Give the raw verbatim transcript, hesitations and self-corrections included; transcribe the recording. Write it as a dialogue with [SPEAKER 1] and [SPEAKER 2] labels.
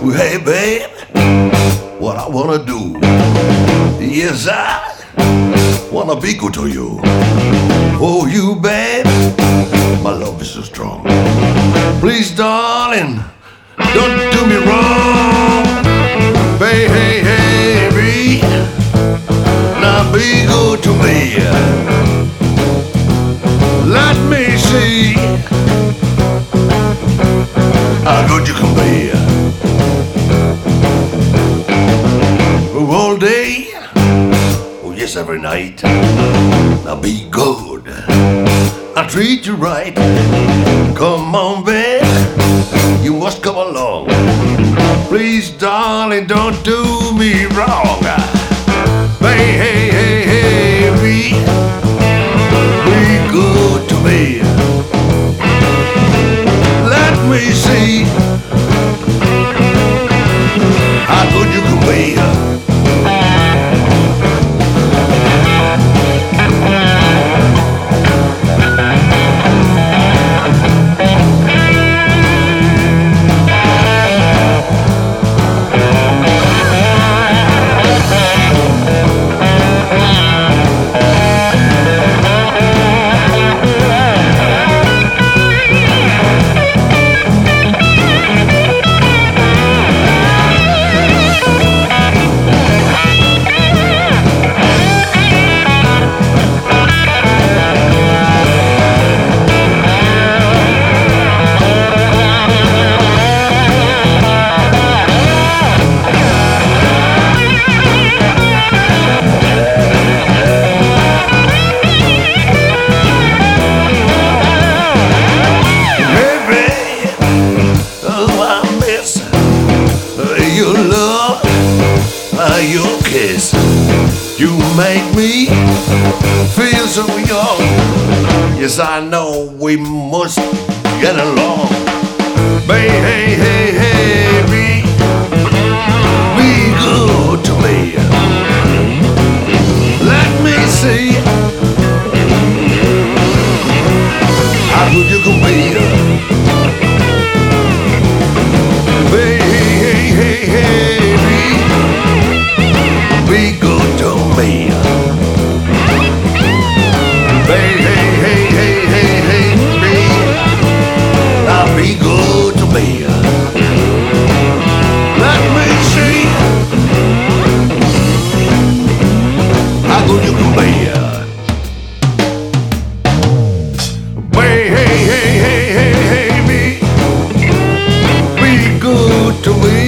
[SPEAKER 1] Hey, babe, what I wanna do? Yes, I wanna be good to you. Oh, you, babe, my love is so strong. Please, darling, don't do me wrong. Hey, hey, hey, be, now be good to me. Let me see how good you can be. All day, oh yes, every night. Now be good, I'll treat you right. Come on, babe, you must come along. Please, darling, don't do me wrong. Hey, hey, hey, hey, be, be good to me. Let me see how good you can be. Your love, your kiss, you make me feel so young. Yes, I know we must get along. Hey, hey, hey, hey, be, be good to me. Let me see how good you can be. To me.